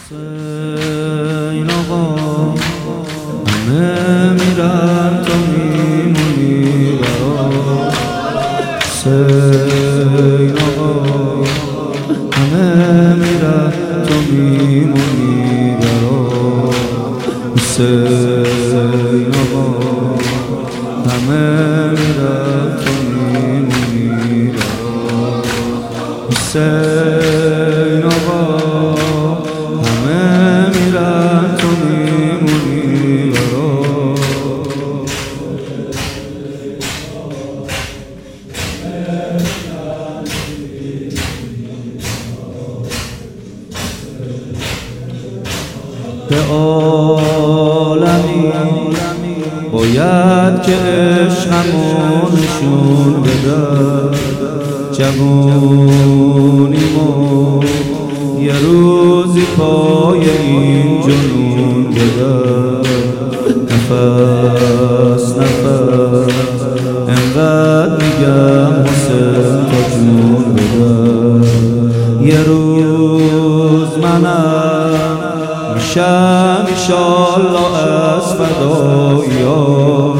حسین آقا همه میرن تو میمونی برا حسین آقا همه میرن تو میمونی برا حسین آقا همه میرن تو میمونی برا حسین آقا همه میرن تو میمونی برا به عالمی باید که عشقمو نشون بده جوونیمو یه روزی پای این جنون بده نفس نفس انقدر میگم حسین تا جون بده یه روز منم میشم ایشالله از فدایی‌ها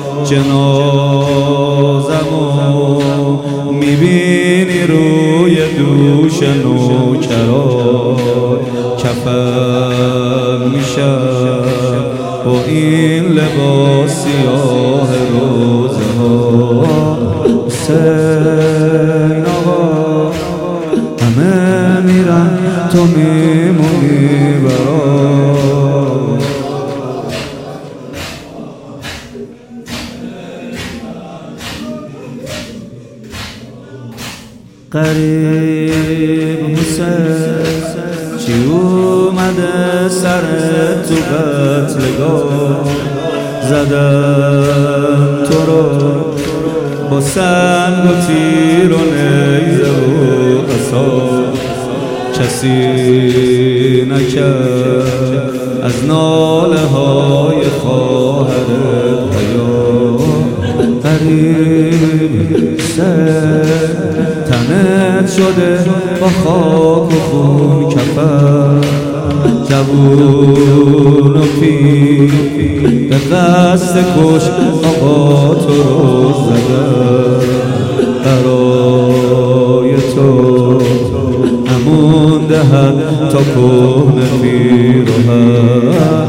جنازمو میبینی روی دوش نوکران کفن میشم با این لباس سیاه روزه ها حسین آقا همه میرن تو میمونی برا قریب حسین چی اومده سر تو قتلگاه زدن تو رو با سنگ و تیر و نیزه و قصاب کسی نکرد از ناله های خواهرت حیا قریب تنت شده با خاک و خون کفن جوون و پیر به قصد کش آقا تو رو زدن برای تو همون دهن تا کهنه پیرهن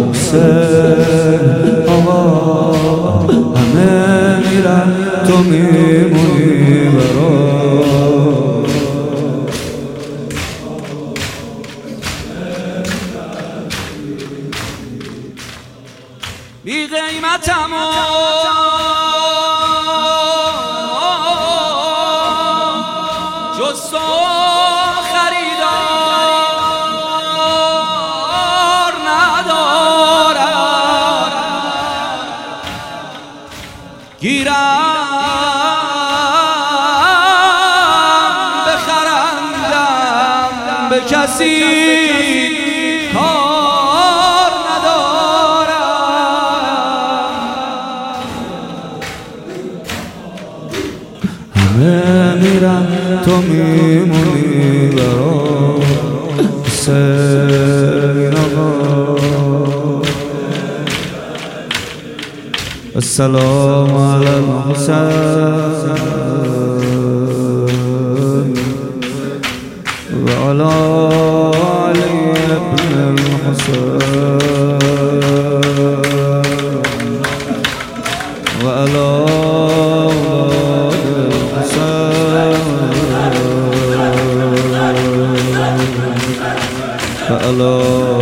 حسین آقا همه میرن تو میمونی برا بی قیمتم جز تو خریدار ندارم گیرم بخرندم به کسی کار همه میرن تو میمونی برا حسین آقا السلام علی الحسین و علی علی ابن الحسین و علی فعلى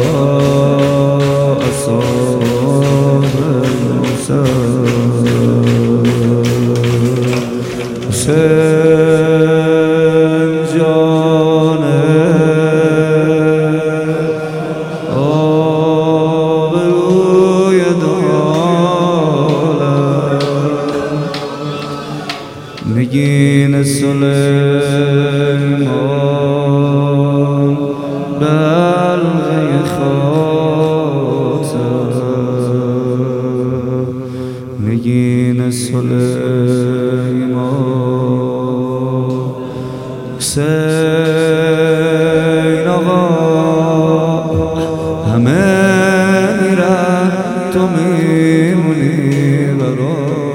أصحاب المساء حسين جانه آبروی دولت نگین سلیمان بلغ خاطر خمینی را تو میمونی برام.